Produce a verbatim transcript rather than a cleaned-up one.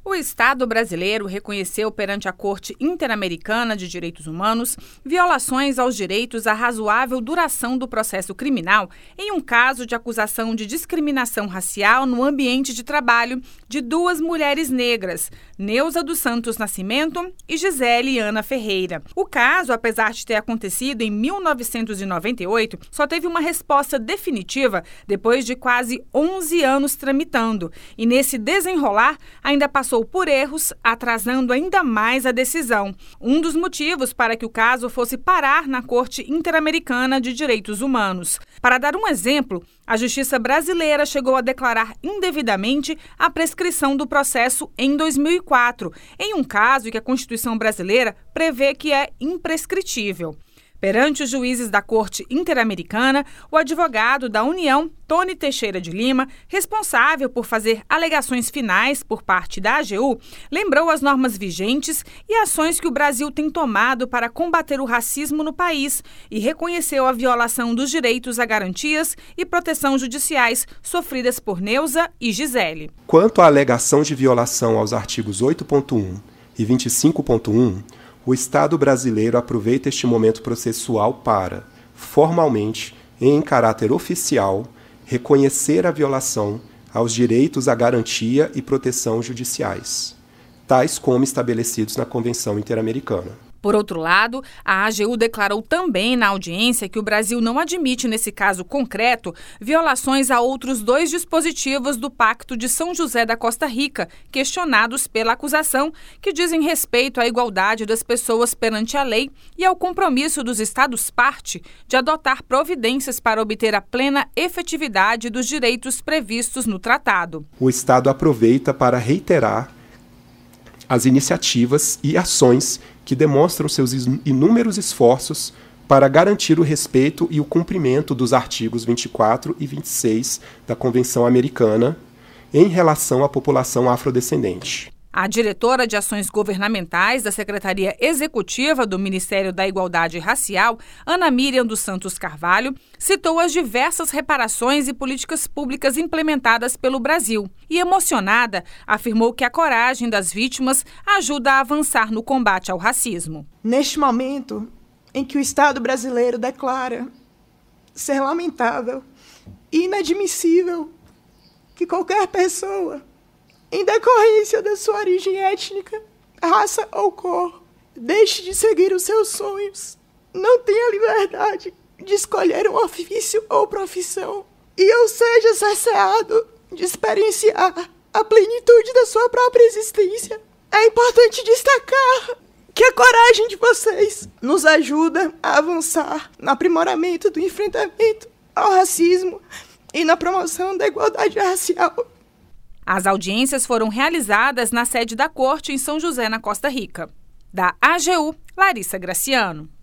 O Estado brasileiro reconheceu perante a Corte Interamericana de Direitos Humanos violações aos direitos à razoável duração do processo criminal em um caso de acusação de discriminação racial no ambiente de trabalho de duas mulheres negras, Neuza dos Santos Nascimento e Gisele Ana Ferreira. O caso, apesar de ter acontecido em mil novecentos e noventa e oito, só teve uma resposta definitiva depois de quase onze anos tramitando, e nesse desenrolar ainda passou por erros, atrasando ainda mais a decisão. Um dos motivos para que o caso fosse parar na Corte Interamericana de Direitos Humanos. Para dar um exemplo, a Justiça brasileira chegou a declarar indevidamente a prescrição do processo em dois mil e quatro, em um caso que a Constituição brasileira prevê que é imprescritível. Perante os juízes da Corte Interamericana, o advogado da União, Tony Teixeira de Lima, responsável por fazer alegações finais por parte da A G U, lembrou as normas vigentes e ações que o Brasil tem tomado para combater o racismo no país e reconheceu a violação dos direitos a garantias e proteção judiciais sofridas por Neuza e Gisele. Quanto à alegação de violação aos artigos oito ponto um e vinte e cinco ponto um, o Estado brasileiro aproveita este momento processual para, formalmente e em caráter oficial, reconhecer a violação aos direitos à garantia e proteção judiciais, tais como estabelecidos na Convenção Interamericana. Por outro lado, a A G U declarou também na audiência que o Brasil não admite, nesse caso concreto, violações a outros dois dispositivos do Pacto de São José da Costa Rica, questionados pela acusação, que dizem respeito à igualdade das pessoas perante a lei e ao compromisso dos Estados-parte de adotar providências para obter a plena efetividade dos direitos previstos no tratado. O Estado aproveita para reiterar as iniciativas e ações que demonstram seus inúmeros esforços para garantir o respeito e o cumprimento dos artigos vinte e quatro e vinte e seis da Convenção Americana em relação à população afrodescendente. A diretora de Ações Governamentais da Secretaria Executiva do Ministério da Igualdade Racial, Ana Miriam dos Santos Carvalho, citou as diversas reparações e políticas públicas implementadas pelo Brasil e, emocionada, afirmou que a coragem das vítimas ajuda a avançar no combate ao racismo. Neste momento em que o Estado brasileiro declara ser lamentável e inadmissível que qualquer pessoa, em decorrência da sua origem étnica, raça ou cor, deixe de seguir os seus sonhos, não tenha liberdade de escolher um ofício ou profissão, e eu seja cerceado de experienciar a plenitude da sua própria existência. É importante destacar que a coragem de vocês nos ajuda a avançar no aprimoramento do enfrentamento ao racismo e na promoção da igualdade racial. As audiências foram realizadas na sede da Corte em São José, na Costa Rica. Da A G U, Larissa Graciano.